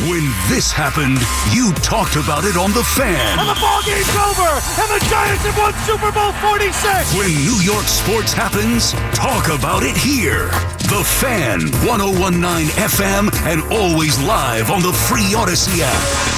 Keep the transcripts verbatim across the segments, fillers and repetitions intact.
When this happened, you talked about it on The Fan. And the ball game's over, and the Giants have won Super Bowl forty-six. When New York sports happens, talk about it here. The Fan, one oh one point nine F M, and always live on the free Odyssey app.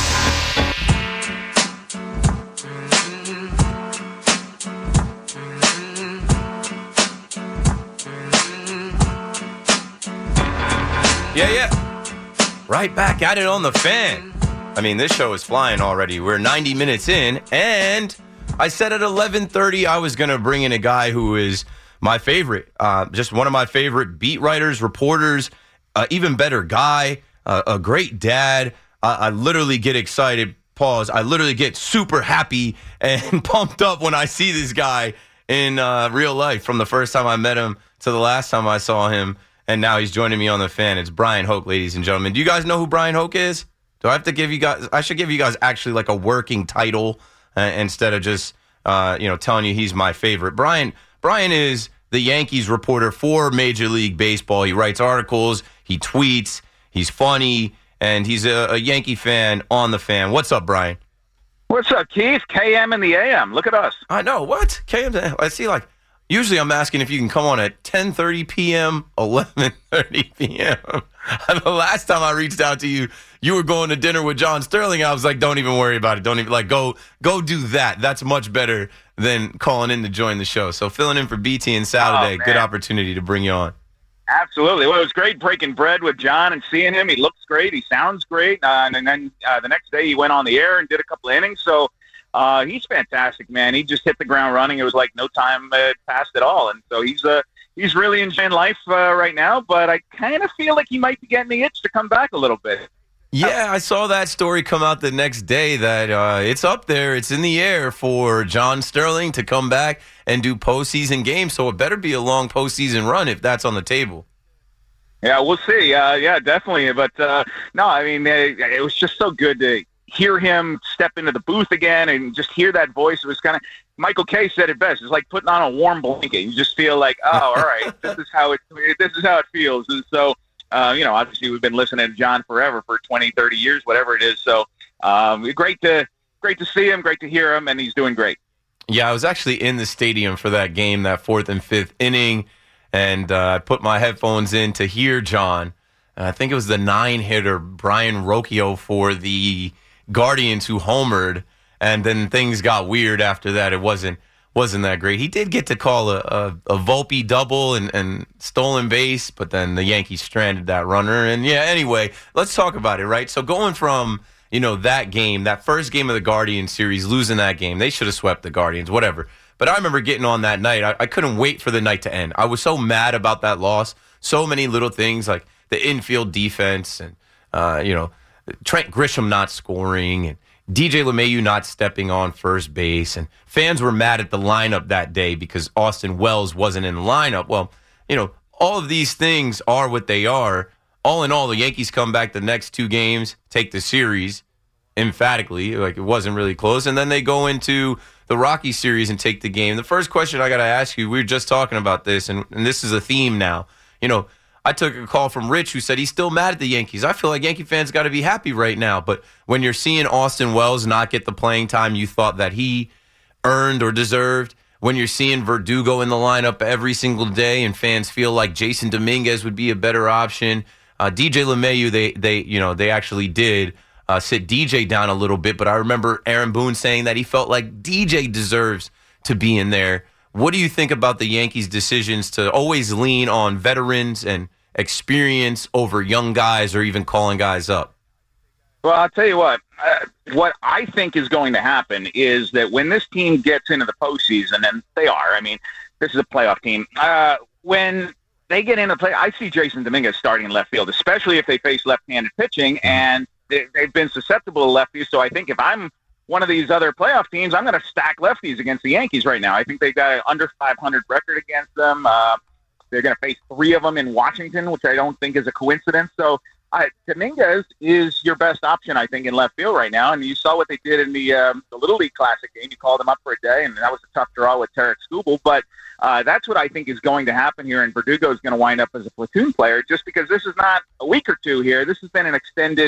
Yeah, yeah. Right back at it on The Fan. I mean, this show is flying already. We're ninety minutes in, and I said at eleven thirty I was going to bring in a guy who is my favorite, uh, just one of my favorite beat writers, reporters, uh, even better guy, uh, a great dad. Uh, I literally get excited, pause, I literally get super happy and pumped up when I see this guy in uh, real life, from the first time I met him to the last time I saw him. And now he's joining me on The Fan. It's Bryan Hoch, ladies and gentlemen. Do you guys know who Bryan Hoch is? Do I have to give you guys? I should give you guys actually like a working title uh, instead of just uh, you know telling you he's my favorite. Bryan Bryan is the Yankees reporter for Major League Baseball. He writes articles, he tweets, he's funny, and he's a, a Yankee fan on The Fan. What's up, Bryan? What's up, Keith? K M in the A M. Look at us. I know what K M. I see like. Usually I'm asking if you can come on at ten thirty p.m., eleven thirty p.m. The last time I reached out to you, you were going to dinner with John Sterling. I was like, don't even worry about it. Don't even, like, go go do that. That's much better than calling in to join the show. So filling in for B T and Saturday, oh, good opportunity to bring you on. Absolutely. Well, it was great breaking bread with John and seeing him. He looks great. He sounds great. Uh, and then uh, the next day he went on the air and did a couple of innings. So Uh, he's fantastic, man. He just hit the ground running. It was like no time uh, passed at all. And so he's uh, he's really enjoying life uh, right now, but I kind of feel like he might be getting the itch to come back a little bit. Yeah, I saw that story come out the next day that uh, it's up there. It's in the air for John Sterling to come back and do postseason games. So it better be a long postseason run if that's on the table. Yeah, we'll see. Uh, yeah, definitely. But uh, no, I mean, it, it was just so good to hear him step into the booth again and just hear that voice. It was kind of, Michael Kay said it best. It's like putting on a warm blanket. You just feel like, oh, all right, this is how it, this is how it feels. And so, uh, you know, obviously we've been listening to John forever, for twenty, thirty years, whatever it is. So um, great to, great to see him, great to hear him, and he's doing great. Yeah, I was actually in the stadium for that game, that fourth and fifth inning, and uh, I put my headphones in to hear John. And I think it was the nine hitter, Brayan Rocchio, for the Guardians, who homered, and then things got weird after that. It wasn't wasn't that great. He did get to call a, a, a Volpe double and, and stolen base, but then the Yankees stranded that runner. And yeah, anyway, let's talk about it, right? So going from, you know, that game, that first game of the Guardians series, losing that game, they should have swept the Guardians, whatever. But I remember getting on that night. I, I couldn't wait for the night to end. I was so mad about that loss. So many little things, like the infield defense and, uh, you know, Trent Grisham not scoring and D J LeMahieu not stepping on first base. And fans were mad at the lineup that day because Austin Wells wasn't in the lineup. Well, you know, all of these things are what they are. All in all, the Yankees come back the next two games, take the series emphatically, like it wasn't really close. And then they go into the Rockies series and take the game. The first question I got to ask you, we were just talking about this, and, and this is a theme now. You know, I took a call from Rich who said he's still mad at the Yankees. I feel like Yankee fans got to be happy right now. But when you're seeing Austin Wells not get the playing time you thought that he earned or deserved, when you're seeing Verdugo in the lineup every single day and fans feel like Jason Dominguez would be a better option, uh, D J LeMahieu, they they you know they actually did uh, sit D J down a little bit. But I remember Aaron Boone saying that he felt like D J deserves to be in there. What do you think about the Yankees' decisions to always lean on veterans and experience over young guys or even calling guys up? Well, I'll tell you what. Uh, what I think is going to happen is that when this team gets into the postseason, and they are, I mean, this is a playoff team, uh, when they get into play, I see Jason Dominguez starting in left field, especially if they face left-handed pitching, and they, they've been susceptible to lefties. So I think if I'm one of these other playoff teams, I'm going to stack lefties against the Yankees right now. I think they've got an under five hundred record against them. Uh, they're going to face three of them in Washington, which I don't think is a coincidence. So uh, Dominguez is your best option, I think, in left field right now. And you saw what they did in the, um, the Little League Classic game. You called them up for a day, and that was a tough draw with Tarek Skubal. But uh, that's what I think is going to happen here, and Verdugo is going to wind up as a platoon player just because this is not a week or two here. This has been an extended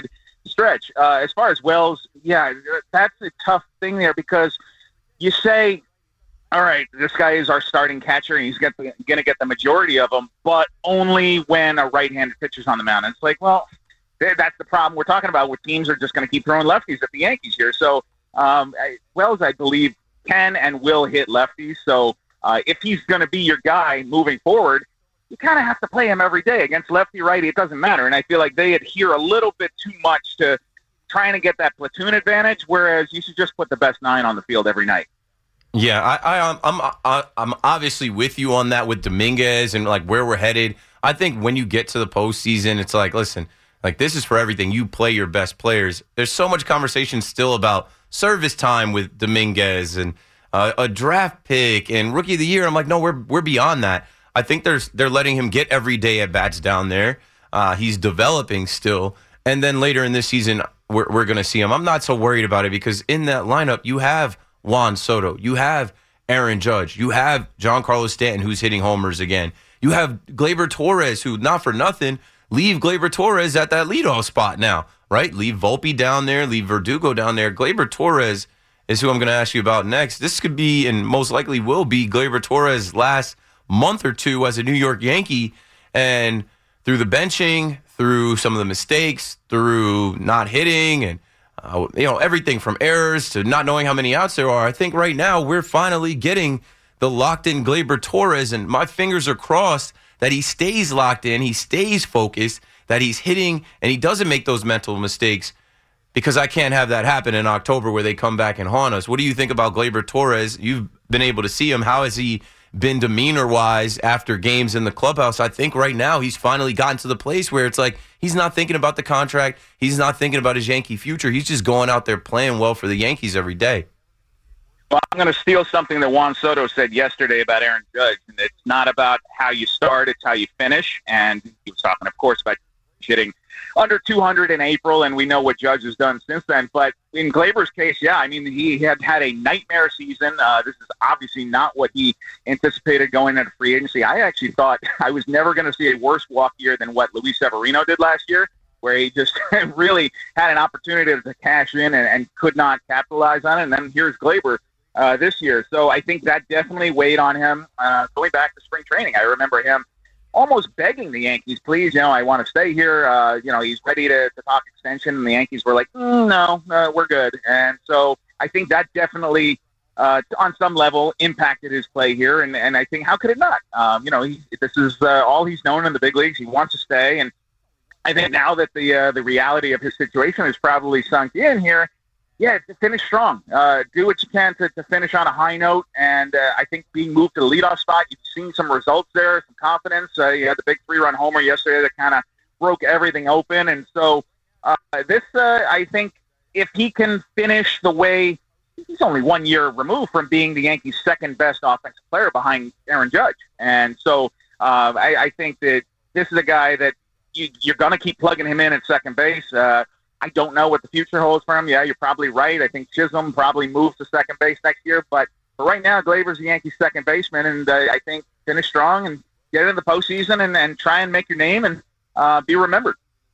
stretch. Uh, as far as Wells, yeah, that's a tough thing there because you say, all right, this guy is our starting catcher and he's going to get the majority of them, but only when a right-handed pitcher's on the mound. And it's like, well, that's the problem we're talking about where teams are just going to keep throwing lefties at the Yankees here. So um, I, Wells, I believe, can and will hit lefties. So uh, if he's going to be your guy moving forward, you kind of have to play him every day against lefty, righty. It doesn't matter. And I feel like they adhere a little bit too much to trying to get that platoon advantage, whereas you should just put the best nine on the field every night. Yeah, I, I, I'm I, I'm obviously with you on that with Dominguez and like where we're headed. I think when you get to the postseason, it's like, listen, like this is for everything. You play your best players. There's so much conversation still about service time with Dominguez and uh, a draft pick and rookie of the year. I'm like, no, we're we're beyond that. I think there's they're letting him get every day at bats down there. Uh, he's developing still, and then later in this season, we're we're going to see him. I'm not so worried about it because in that lineup, you have Juan Soto, you have Aaron Judge, you have Giancarlo Stanton, who's hitting homers again. You have Gleyber Torres, who, not for nothing, leave Gleyber Torres at that leadoff spot now, right? Leave Volpe down there, leave Verdugo down there. Gleyber Torres is who I'm going to ask you about next. This could be, and most likely will be, Gleyber Torres' last month or two as a New York Yankee, and through the benching, through some of the mistakes, through not hitting, and uh, you know everything from errors to not knowing how many outs there are. I think right now we're finally getting the locked-in Gleyber Torres, and my fingers are crossed that he stays locked in, he stays focused, that he's hitting, and he doesn't make those mental mistakes, because I can't have that happen in October where they come back and haunt us. What do you think about Gleyber Torres? You've been able to see him. How has he been demeanor-wise after games in the clubhouse? I think right now he's finally gotten to the place where it's like he's not thinking about the contract. He's not thinking about his Yankee future. He's just going out there playing well for the Yankees every day. Well, I'm going to steal something that Juan Soto said yesterday about Aaron Judge. And it's not about how you start, it's how you finish. And he was talking, of course, about hitting under two hundred in April, and we know what Judge has done since then. But in Gleyber's case, yeah, I mean, he had had a nightmare season. Uh, this is obviously not what he anticipated going into free agency. I actually thought I was never going to see a worse walk year than what Luis Severino did last year, where he just really had an opportunity to cash in and, and could not capitalize on it. And then here's Gleyber uh, this year. So I think that definitely weighed on him uh, going back to spring training. I remember him almost begging the Yankees, please, you know, I want to stay here. Uh, you know, he's ready to, to talk extension. And the Yankees were like, mm, no, uh, we're good. And so I think that definitely, uh, on some level, impacted his play here. And, and I think, how could it not? Um, you know, he, this is uh, all he's known in the big leagues. He wants to stay. And I think now that the uh, the reality of his situation has probably sunk in here, yeah, to finish strong. Uh, do what you can to, to finish on a high note. And uh, I think being moved to the leadoff spot, you've seen some results there, some confidence. Uh, you had the big three-run homer yesterday that kind of broke everything open. And so uh, this, uh, I think, if he can finish the way he's only one year removed from being the Yankees' second-best offensive player behind Aaron Judge. And so uh, I, I think that this is a guy that you, you're going to keep plugging him in at second base. Uh, I don't know what the future holds for him. Yeah, you're probably right. I think Chisholm probably moves to second base next year. But for right now, Gleyber's the Yankees' second baseman, and uh, I think finish strong and get into the postseason and, and try and make your name and uh, be remembered.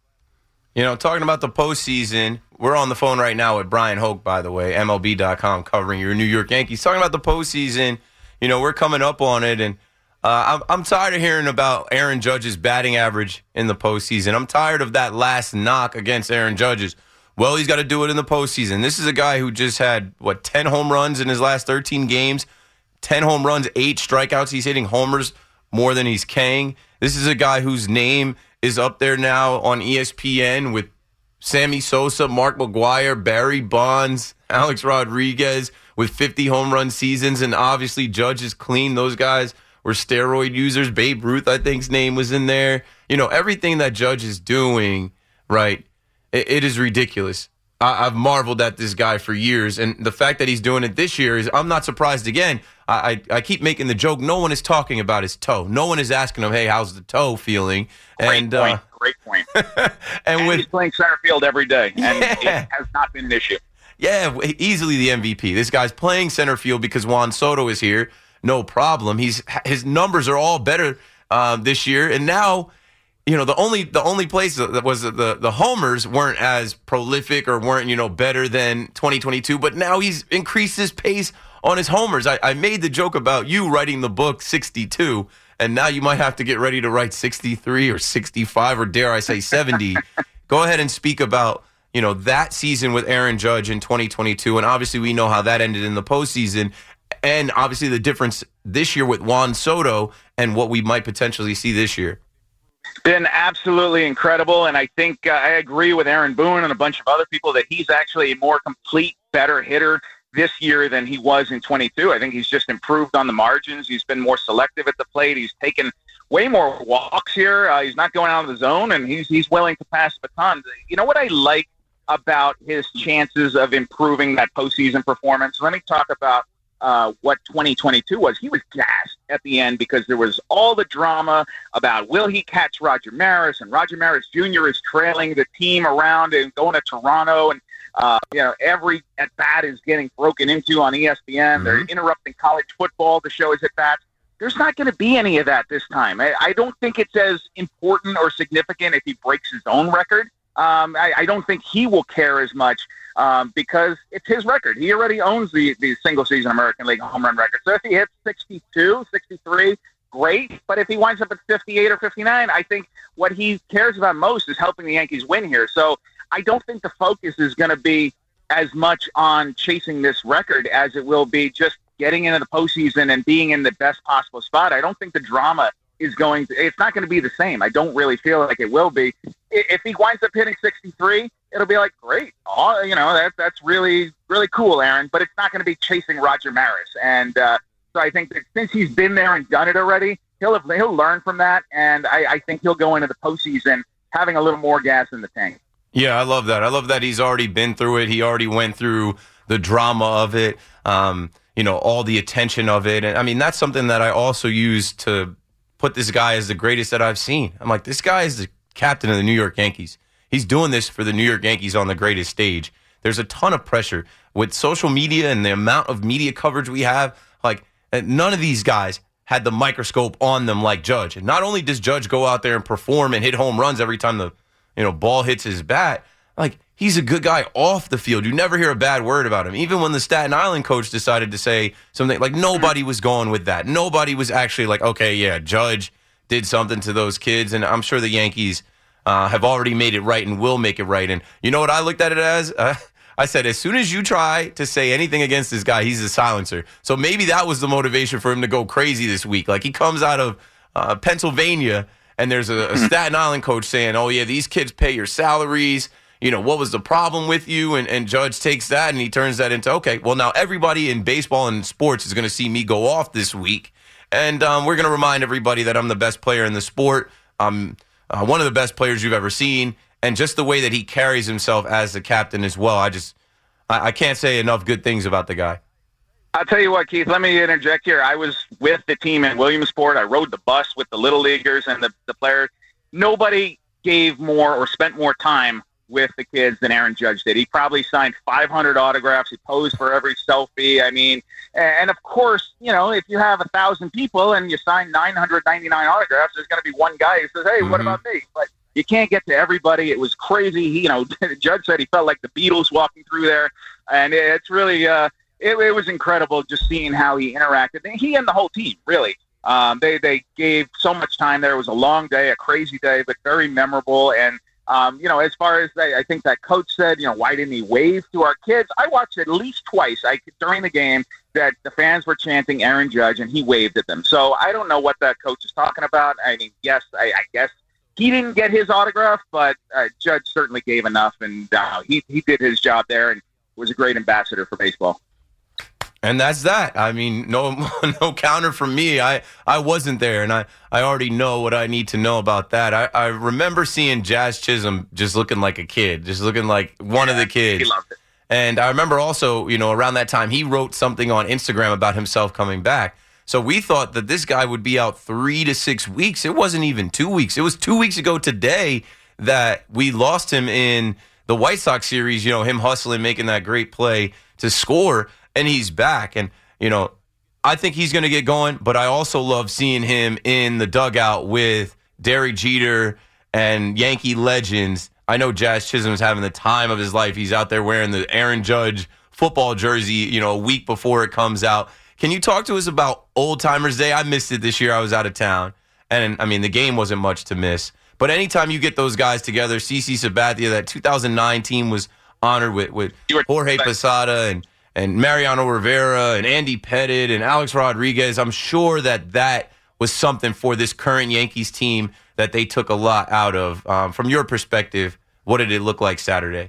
You know, talking about the postseason, we're on the phone right now with Brian Hoke, by the way, M L B dot com, covering your New York Yankees. Talking about the postseason, you know, we're coming up on it, and Uh, I'm, I'm tired of hearing about Aaron Judge's batting average in the postseason. I'm tired of that last knock against Aaron Judge's. Well, he's got to do it in the postseason. This is a guy who just had, what, ten home runs in his last thirteen games, ten home runs, eight strikeouts. He's hitting homers more than he's K'ing. This is a guy whose name is up there now on E S P N with Sammy Sosa, Mark McGwire, Barry Bonds, Alex Rodriguez with fifty home run seasons, and obviously Judge is clean. Those guys were steroid users. Babe Ruth, I think's name was in there. You know, everything that Judge is doing, right, it, it is ridiculous. I, I've marveled at this guy for years, and the fact that he's doing it this year is, I'm not surprised again. I, I, I keep making the joke, no one is talking about his toe. No one is asking him, hey, how's the toe feeling? Great and, point, uh, great point. and, and with, he's playing center field every day, and yeah. it has not been an issue. Yeah, easily the M V P. This guy's playing center field because Juan Soto is here. No problem. He's his numbers are all better uh, this year, and now you know, the only the only place that was the the homers weren't as prolific or weren't, you know, better than twenty twenty-two, but now he's increased his pace on his homers. I, I made the joke about you writing the book sixty-two, and now you might have to get ready to write sixty-three or sixty-five or dare I say seventy. Go ahead and speak about, you know, that season with Aaron Judge in twenty twenty-two, and obviously we know how that ended in the postseason, and obviously the difference this year with Juan Soto and what we might potentially see this year. Been absolutely incredible, and I think uh, I agree with Aaron Boone and a bunch of other people that he's actually a more complete, better hitter this year than he was in twenty-two. I think he's just improved on the margins. He's been more selective at the plate. He's taken way more walks here. Uh, he's not going out of the zone, and he's he's willing to pass the baton. You know what I like about his chances of improving that postseason performance? Let me talk about uh, what twenty twenty-two was. He was gassed at the end because there was all the drama about will he catch Roger Maris, and Roger Maris Junior is trailing the team around and going to Toronto, and uh, you know every at bat is getting broken into on E S P N. Mm-hmm. They're interrupting college football to show his at bats. There's not going to be any of that this time. I, I don't think it's as important or significant if he breaks his own record. Um, I, I don't think he will care as much um, because it's his record. He already owns the, the single-season American League home run record. So if he hits sixty-two, sixty-three, great. But if he winds up at fifty-eight or fifty-nine, I think what he cares about most is helping the Yankees win here. So I don't think the focus is going to be as much on chasing this record as it will be just getting into the postseason and being in the best possible spot. I don't think the drama is going to, it's not going to be the same. I don't really feel like it will be. If he winds up hitting sixty-three, it'll be like, great. Oh, you know, that, that's really, really cool, Aaron, but it's not going to be chasing Roger Maris. And uh, so I think that since he's been there and done it already, he'll have, he'll learn from that. And I, I think he'll go into the postseason having a little more gas in the tank. Yeah, I love that. I love that he's already been through it. He already went through the drama of it, um, you know, all the attention of it. And I mean, that's something that I also use to put this guy as the greatest that I've seen. I'm like, this guy is the captain of the New York Yankees. He's doing this for the New York Yankees on the greatest stage. There's a ton of pressure with social media and the amount of media coverage we have. Like, none of these guys had the microscope on them like Judge. And not only does Judge go out there and perform and hit home runs every time the you know ball hits his bat, like, he's a good guy off the field. You never hear a bad word about him. Even when the Staten Island coach decided to say something, like, nobody was going with that. Nobody was actually like, okay, yeah, Judge did something to those kids. And I'm sure the Yankees uh, have already made it right and will make it right. And you know what I looked at it as? Uh, I said, as soon as you try to say anything against this guy, he's a silencer. So maybe that was the motivation for him to go crazy this week. Like, he comes out of uh, Pennsylvania, and there's a, a Staten Island coach saying, oh, yeah, these kids pay your salaries. You know, what was the problem with you? And, and Judge takes that and he turns that into, okay, well, now everybody in baseball and sports is going to see me go off this week. And um, we're going to remind everybody that I'm the best player in the sport. I'm uh, one of the best players you've ever seen. And just the way that he carries himself as the captain as well, I just, I, I can't say enough good things about the guy. I'll tell you what, Keith, let me interject here. I was with the team in Williamsport. I rode the bus with the little leaguers and the, the players. Nobody gave more or spent more time with the kids than Aaron Judge did. He probably signed five hundred autographs. He posed for every selfie. I mean, and of course, you know, if you have a thousand people and you sign nine hundred ninety-nine autographs, there's going to be one guy who says, hey, mm-hmm. what about me? But you can't get to everybody. It was crazy. He, you know, Judge said he felt like the Beatles walking through there. And it's really, uh, it, it was incredible just seeing how he interacted. And he and the whole team, really. Um, they, they gave so much time there. It was a long day, a crazy day, but very memorable. And Um, you know, as far as they, I think that coach said, you know, why didn't he wave to our kids? I watched at least twice I, during the game that the fans were chanting Aaron Judge, and he waved at them. So I don't know what that coach is talking about. I mean, yes, I, I guess he didn't get his autograph, but uh, Judge certainly gave enough, and uh, he, he did his job there and was a great ambassador for baseball. And that's that. I mean, no no counter from me. I, I wasn't there, and I, I already know what I need to know about that. I, I remember seeing Jazz Chisholm just looking like a kid, just looking like one yeah, of the kids. He loved it. And I remember also, you know, around that time, he wrote something on Instagram about himself coming back. So we thought that this guy would be out three to six weeks. It wasn't even two weeks. It was two weeks ago today that we lost him in the White Sox series, you know, him hustling, making that great play to score. And he's back. And, you know, I think he's going to get going. But I also love seeing him in the dugout with Derek Jeter and Yankee legends. I know Jazz Chisholm's having the time of his life. He's out there wearing the Aaron Judge football jersey, you know, a week before it comes out. Can you talk to us about Old Timers Day? I missed it this year. I was out of town. And, I mean, the game wasn't much to miss. But anytime you get those guys together, CeCe Sabathia, that two thousand nine team was honored with, with Jorge Posada and, and Mariano Rivera and Andy Pettit and Alex Rodriguez. I'm sure that that was something for this current Yankees team that they took a lot out of. Um, from your perspective, what did it look like Saturday?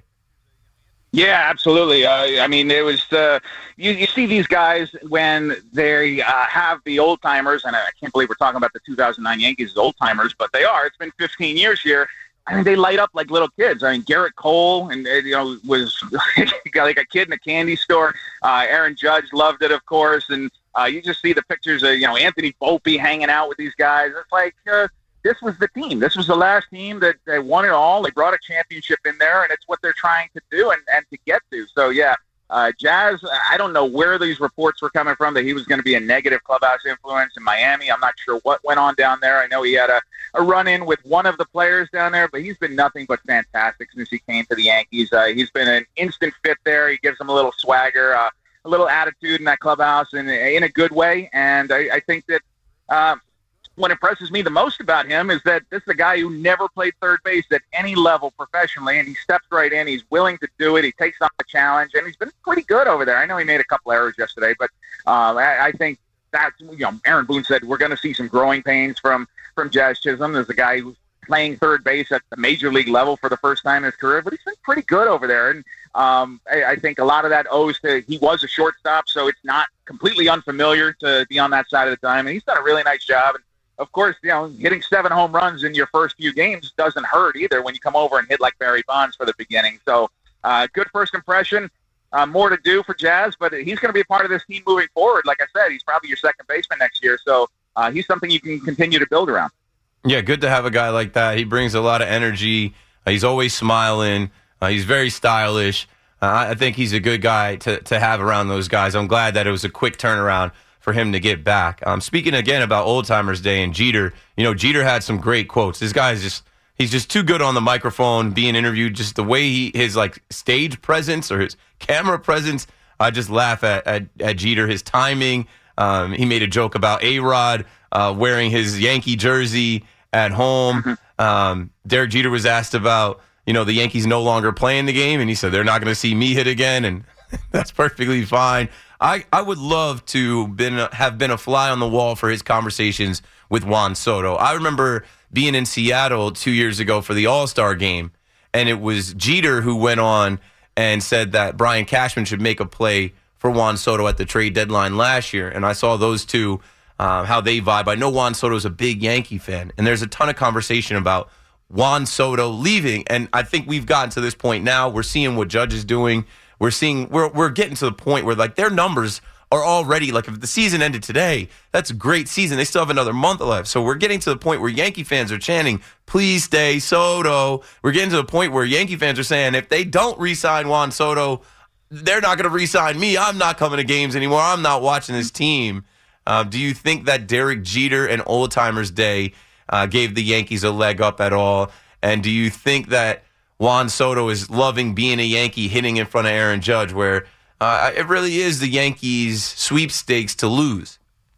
Yeah, absolutely. Uh, I mean, it was uh, you, you see these guys when they uh, have the old timers, and I can't believe we're talking about the two thousand nine Yankees as old timers, but they are. It's been fifteen years here. I mean, they light up like little kids. I mean, Garrett Cole, and you know, was like a kid in a candy store. Uh, Aaron Judge loved it, of course, and uh, you just see the pictures of you know Anthony Volpe hanging out with these guys. It's like. Uh, This was the team. This was the last team that they won it all. They brought a championship in there, and it's what they're trying to do and, and to get to. So, yeah, uh, Jazz, I don't know where these reports were coming from that he was going to be a negative clubhouse influence in Miami. I'm not sure what went on down there. I know he had a, a run-in with one of the players down there, but he's been nothing but fantastic since he came to the Yankees. Uh, he's been an instant fit there. He gives them a little swagger, uh, a little attitude in that clubhouse in, in a good way, and I, I think that uh, – what impresses me the most about him is that this is a guy who never played third base at any level professionally, and he steps right in. He's willing to do it. He takes on the challenge, and he's been pretty good over there. I know he made a couple errors yesterday, but uh, I, I think that's, you know, Aaron Boone said we're going to see some growing pains from, from Jazz Chisholm. There's a guy who's playing third base at the major league level for the first time in his career, but he's been pretty good over there. And um, I, I think a lot of that owes to he was a shortstop, so it's not completely unfamiliar to be on that side of the time, and he's done a really nice job. And, of course, you know, hitting seven home runs in your first few games doesn't hurt either when you come over and hit like Barry Bonds for the beginning. So uh, good first impression. Uh, more to do for Jazz, but he's going to be a part of this team moving forward. Like I said, he's probably your second baseman next year. So uh, he's something you can continue to build around. Yeah, good to have a guy like that. He brings a lot of energy. Uh, he's always smiling. Uh, he's very stylish. Uh, I think he's a good guy to, to have around those guys. I'm glad that it was a quick turnaround for him to get back. Um, speaking again about Old Timers Day and Jeter, you know, Jeter had some great quotes. This guy's just, he's just too good on the microphone, being interviewed, just the way he, his like stage presence or his camera presence. I just laugh at, at, at Jeter, his timing. Um, he made a joke about A-Rod uh, wearing his Yankee jersey at home. Um, Derek Jeter was asked about, you know, the Yankees no longer playing the game, and he said, they're not going to see me hit again, and that's perfectly fine. I, I would love to been have been a fly on the wall for his conversations with Juan Soto. I remember being in Seattle two years ago for the All-Star game, and it was Jeter who went on and said that Brian Cashman should make a play for Juan Soto at the trade deadline last year. And I saw those two, uh, how they vibe. I know Juan Soto is a big Yankee fan, and there's a ton of conversation about Juan Soto leaving. And I think we've gotten to this point now. We're seeing what Judge is doing. We're seeing we're we're getting to the point where like their numbers are already like if the season ended today, that's a great season. They still have another month left. So we're getting to the point where Yankee fans are chanting, please stay Soto. We're getting to the point where Yankee fans are saying if they don't re-sign Juan Soto, they're not going to re-sign me. I'm not coming to games anymore. I'm not watching this team. Uh, do you think that Derek Jeter and Old Timers Day uh, gave the Yankees a leg up at all? And do you think that Juan Soto is loving being a Yankee, hitting in front of Aaron Judge, where uh, it really is the Yankees' sweepstakes to lose?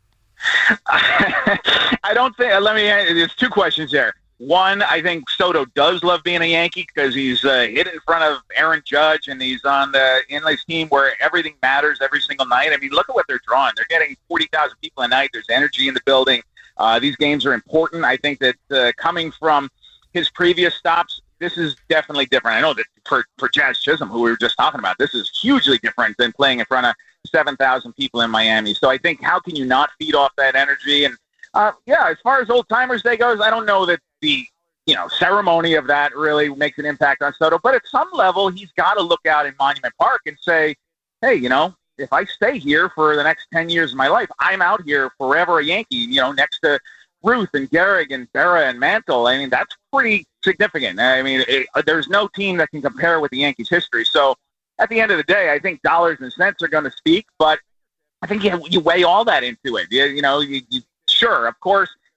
I don't think. Let me. There's two questions there. One, I think Soto does love being a Yankee because he's uh, hit in front of Aaron Judge, and he's on the in this team where everything matters every single night. I mean, look at what they're drawing. They're getting forty thousand people a night. There's energy in the building. Uh, these games are important. I think that uh, coming from his previous stops, this is definitely different. I know that for, for Jazz Chisholm, who we were just talking about, this is hugely different than playing in front of seven thousand people in Miami. So I think how can you not feed off that energy? And, uh, yeah, as far as Old Timers Day goes, I don't know that the, you know, ceremony of that really makes an impact on Soto. But at some level, he's got to look out in Monument Park and say, hey, you know, if I stay here for the next ten years of my life, I'm out here forever a Yankee, you know, next to Ruth and Gehrig and Berra and Mantle. I mean, that's pretty significant. I mean, it, there's no team that can compare with the Yankees' history. So at the end of the day, I think dollars and cents are going to speak, but I think you, you weigh all that into it. You, you know, you, you, sure, of course,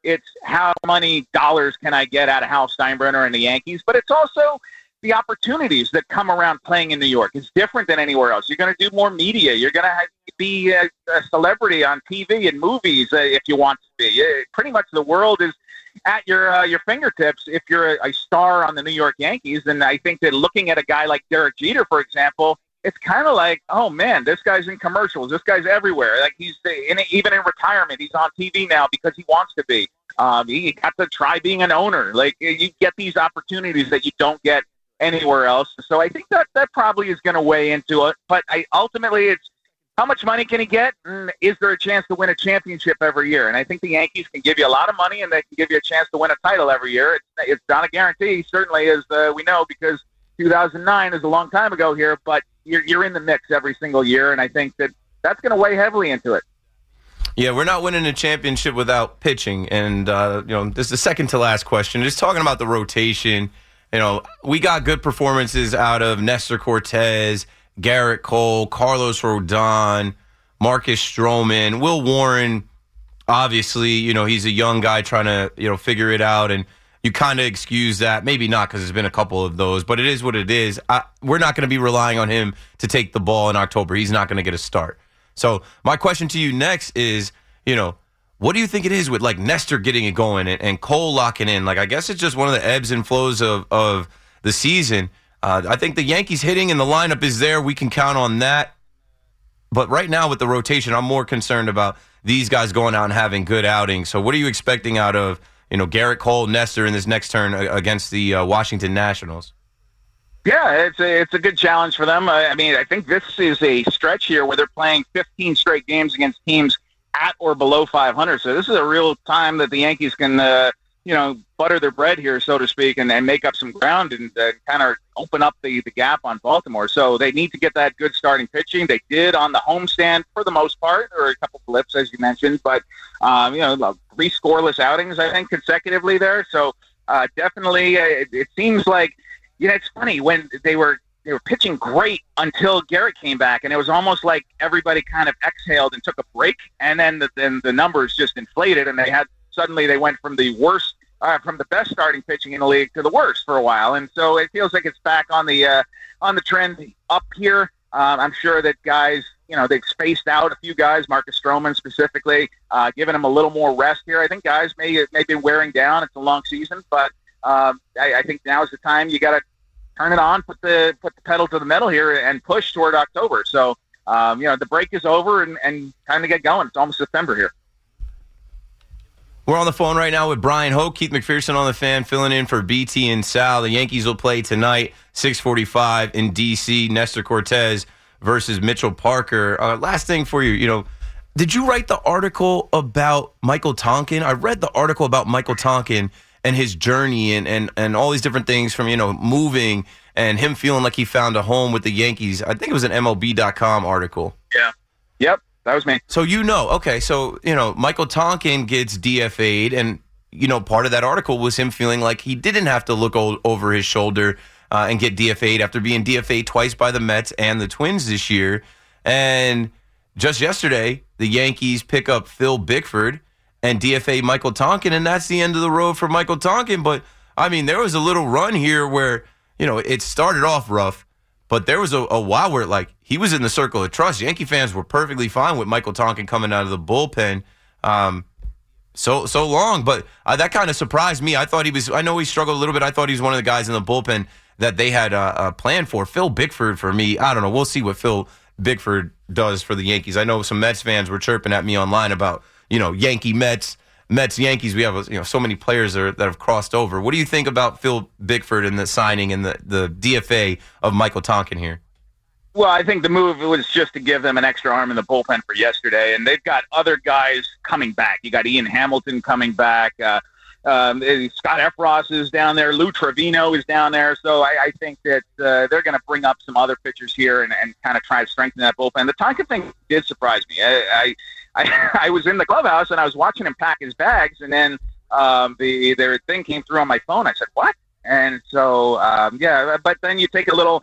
It's how many dollars can I get out of Hal Steinbrenner and the Yankees, but it's also the opportunities that come around playing in New York. It's different than anywhere else. You're going to do more media. You're going to be a, a celebrity on T V and movies uh, if you want to be. Uh, pretty much the world is at your uh, your fingertips if you're a, a star on the New York Yankees. And I think that looking at a guy like Derek Jeter, for example, it's kind of like, oh, man, this guy's in commercials. This guy's everywhere. Like he's in, even in retirement, he's on T V now because he wants to be. Um, he got to try being an owner. Like you get these opportunities that you don't get anywhere else. So I think that that probably is going to weigh into it. But I ultimately, it's how much money can he get? And is there a chance to win a championship every year? And I think the Yankees can give you a lot of money, and they can give you a chance to win a title every year. It's, it's not a guarantee, certainly, as uh, we know, because two thousand nine is a long time ago here. But you're you're in the mix every single year, and I think that that's going to weigh heavily into it. Yeah, we're not winning a championship without pitching. And, uh, you know, this is the second to last question. Just talking about the rotation. You know, we got good performances out of Nestor Cortez, Garrett Cole, Carlos Rodon, Marcus Stroman, Will Warren. Obviously, you know, he's a young guy trying to, you know, figure it out. And you kind of excuse that. Maybe not because there's been a couple of those, but it is what it is. I, we're not going to be relying on him to take the ball in October. He's not going to get a start. So my question to you next is, you know, what do you think it is with, like, Nestor getting it going and, and Cole locking in? Like, I guess it's just one of the ebbs and flows of, of the season. Uh, I think the Yankees hitting and the lineup is there. We can count on that. But right now with the rotation, I'm more concerned about these guys going out and having good outings. So what are you expecting out of, you know, Garrett Cole, Nestor in this next turn against the uh, Washington Nationals? Yeah, it's a, it's a good challenge for them. I mean, I think this is a stretch here where they're playing fifteen straight games against teams at or below five hundred. So this is a real time that the Yankees can, uh, you know, butter their bread here, so to speak, and, and make up some ground and uh, kind of open up the, the gap on Baltimore. So they need to get that good starting pitching. They did on the homestand for the most part. There were a couple blips, as you mentioned, but, um, you know, three scoreless outings, I think, consecutively there. So uh, definitely uh, it, it seems like, you know, it's funny when they were They were pitching great until Garrett came back, and it was almost like everybody kind of exhaled and took a break, and then the, then the numbers just inflated, and they had suddenly they went from the worst, uh, from the best starting pitching in the league to the worst for a while, and so it feels like it's back on the uh, on the trend up here. Um, I'm sure that guys, you know, they've spaced out a few guys, Marcus Stroman specifically, uh, giving him a little more rest here. I think guys may may be wearing down. It's a long season, but um, I, I think now is the time you got to turn it on, put the put the pedal to the metal here, and push toward October. So, um, you know, the break is over, and, and time to get going. It's almost September here. We're on the phone right now with Brian Hoke, Keith McPherson on the Fan, filling in for B T and Sal. The Yankees will play tonight, six forty-five in D C Nestor Cortez versus Mitchell Parker. Uh, last thing for you, you know, did you write the article about Michael Tonkin? I read the article about Michael Tonkin and his journey and, and, and all these different things from, you know, moving and him feeling like he found a home with the Yankees. I think it was an M L B dot com article. Yeah. Yep. That was me. So, you know, okay, so, you know, Michael Tonkin gets D F A'd, and, you know, part of that article was him feeling like he didn't have to look o- over his shoulder uh, and get D F A'd after being D F A'd twice by the Mets and the Twins this year. And just yesterday, the Yankees pick up Phil Bickford and D F A Michael Tonkin, and that's the end of the road for Michael Tonkin. But, I mean, there was a little run here where, you know, it started off rough, but there was a, a while where, like, he was in the circle of trust. Yankee fans were perfectly fine with Michael Tonkin coming out of the bullpen um, so so long. But uh, that kind of surprised me. I thought he was – I know he struggled a little bit. I thought he was one of the guys in the bullpen that they had uh, uh, planned for. Phil Bickford, for me, I don't know. We'll see what Phil Bickford does for the Yankees. I know some Mets fans were chirping at me online about, you know, Yankee Mets, Mets Yankees. We have, you know, so many players that, are, that have crossed over. What do you think about Phil Bickford and the signing and the, the D F A of Michael Tonkin here? Well, I think the move was just to give them an extra arm in the bullpen for yesterday, and they've got other guys coming back. You got Ian Hamilton coming back. Uh, um, Scott Efros is down there. Lou Trevino is down there. So I, I think that uh, they're going to bring up some other pitchers here and, and kind of try to strengthen that bullpen. The Tonkin thing did surprise me. I, I, I, I was in the clubhouse, and I was watching him pack his bags, and then um, the their thing came through on my phone. I said, what? And so, um, yeah, but then you take a little –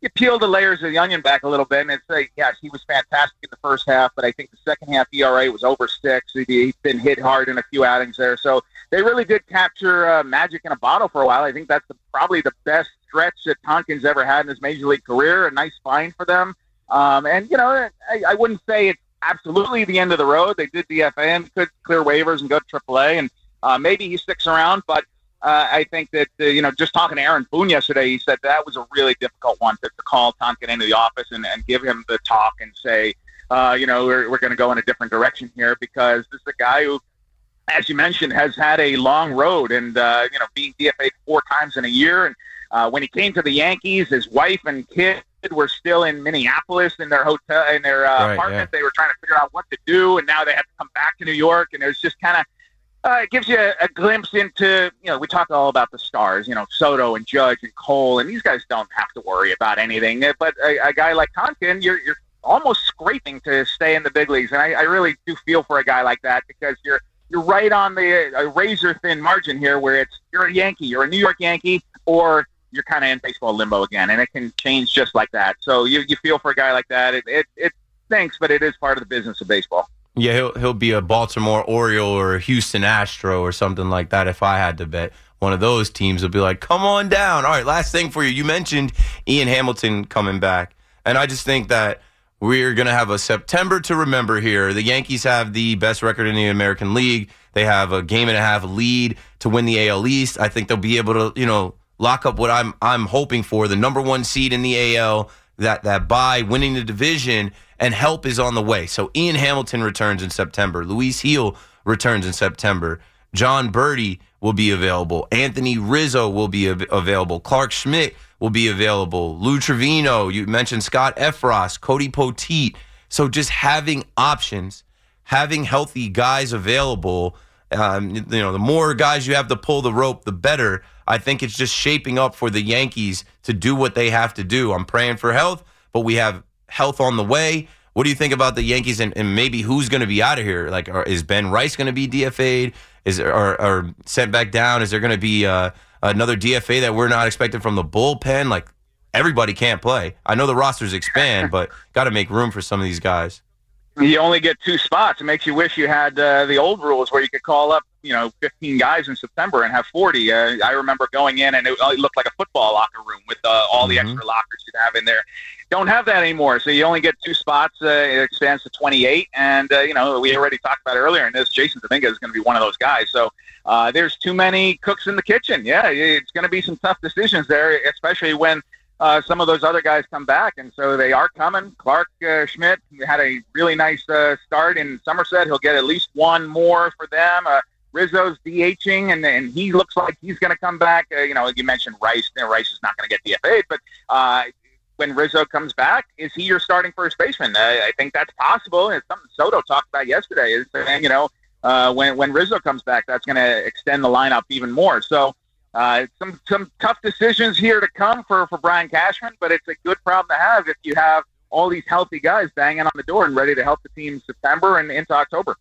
you peel the layers of the onion back a little bit, and it's like, yes, he was fantastic in the first half, but I think the second half E R A was over six. He'd been hit hard in a few outings there. So they really did capture uh, magic in a bottle for a while. I think that's the, probably the best stretch that Tonkin's ever had in his major league career. A nice find for them. Um, and, you know, I, I wouldn't say it's absolutely the end of the road. They did D F A and could clear waivers and go to triple A, and uh, maybe he sticks around, but Uh, I think that, uh, you know, just talking to Aaron Boone yesterday, he said that was a really difficult one to, to call Tonkin into the office and, and give him the talk and say, uh, you know, we're, we're going to go in a different direction here, because this is a guy who, as you mentioned, has had a long road and, uh, you know, being D F A'd four times in a year. And uh, when he came to the Yankees, his wife and kid were still in Minneapolis in their hotel, in their uh, right, apartment. yeah. They were trying to figure out what to do, and now they have to come back to New York, and it was just kind of, Uh, it gives you a, a glimpse into, you know, we talk all about the stars, you know, Soto and Judge and Cole, and these guys don't have to worry about anything. But a, a guy like Tonkin, you're you're almost scraping to stay in the big leagues, and I, I really do feel for a guy like that, because you're you're right on the a razor thin margin here, where it's you're a Yankee, you're a New York Yankee, or you're kind of in baseball limbo again, and it can change just like that. So you you feel for a guy like that. It it, it stinks, but it is part of the business of baseball. Yeah, he'll he'll be a Baltimore Oriole or a Houston Astro or something like that. If I had to bet, one of those teams will be like, come on down. All right, last thing for you. You mentioned Ian Hamilton coming back, and I just think that we're going to have a September to remember here. The Yankees have the best record in the American League. They have a game and a half lead to win the A L East. I think they'll be able to, you know, lock up what I'm I'm hoping for, the number one seed in the A L, that that by winning the division. And help is on the way. So Ian Hamilton returns in September. Luis Gil returns in September. John Birdie will be available. Anthony Rizzo will be av- available. Clark Schmidt will be available. Lou Trevino, you mentioned Scott Effross, Cody Poteet. So just having options, having healthy guys available, um, you know, the more guys you have to pull the rope, the better. I think it's just shaping up for the Yankees to do what they have to do. I'm praying for health, but we have health on the way. What do you think about the Yankees and, and maybe who's going to be out of here? Like, are, is Ben Rice going to be D F A'd? Is or, or sent back down? Is there going to be uh, another D F A that we're not expecting from the bullpen? Like, everybody can't play. I know the rosters expand, but got to make room for some of these guys. You only get two spots. It makes you wish you had uh, the old rules where you could call up, you know, fifteen guys in September and have forty. Uh, I remember going in and it, it looked like a football locker room with uh, all the mm-hmm. extra lockers you'd have in there. Don't have that anymore, so you only get two spots. Uh, it expands to twenty-eight, and uh, you know, we already talked about earlier in this, Jason Dominguez is going to be one of those guys. So uh, there's too many cooks in the kitchen. Yeah, it's going to be some tough decisions there, especially when uh, some of those other guys come back, and so they are coming. Clark uh, Schmidt had a really nice uh, start in Somerset. He'll get at least one more for them. Uh, Rizzo's DHing, and, and he looks like he's going to come back. Uh, you know, you mentioned Rice. You know, Rice is not going to get D F A'd, but uh, when Rizzo comes back, is he your starting first baseman? Uh, I think that's possible. It's something Soto talked about yesterday. Is saying, you know, uh, when when Rizzo comes back, that's going to extend the lineup even more. So uh, some some tough decisions here to come for, for Brian Cashman, but it's a good problem to have if you have all these healthy guys banging on the door and ready to help the team September and into October.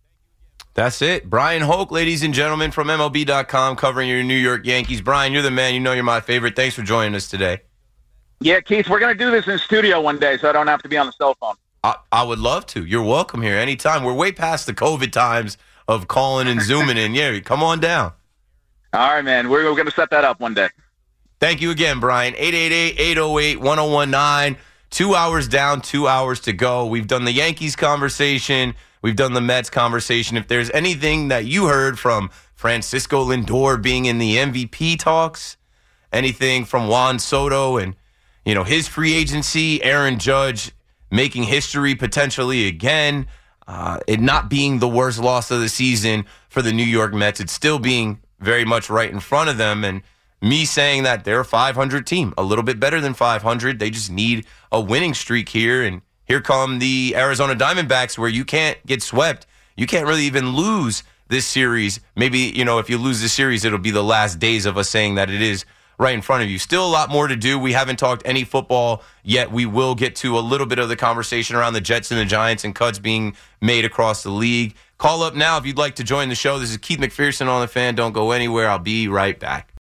That's it. Brian Hoke, ladies and gentlemen, from M L B dot com, covering your New York Yankees. Brian, you're the man. You know you're my favorite. Thanks for joining us today. Yeah, Keith, we're going to do this in studio one day so I don't have to be on the cell phone. I, I would love to. You're welcome here anytime. We're way past the COVID times of calling and zooming in. Yeah, come on down. All right, man. We're, we're going to set that up one day. Thank you again, Brian. eight eight eight, eight oh eight, one oh one nine. Two hours down, two hours to go. We've done the Yankees conversation. We've done the Mets conversation. If there's anything that you heard from Francisco Lindor being in the M V P talks, anything from Juan Soto and, you know, his free agency, Aaron Judge making history potentially again, uh, it not being the worst loss of the season for the New York Mets, it's still being very much right in front of them, and me saying that they're a five hundred team, a little bit better than five hundred. They just need a winning streak here, and here come the Arizona Diamondbacks where you can't get swept. You can't really even lose this series. Maybe, you know, if you lose this series, it'll be the last days of us saying that it is right in front of you. Still a lot more to do. We haven't talked any football yet. We will get to a little bit of the conversation around the Jets and the Giants and cuts being made across the league. Call up now if you'd like to join the show. This is Keith McPherson on The Fan. Don't go anywhere. I'll be right back.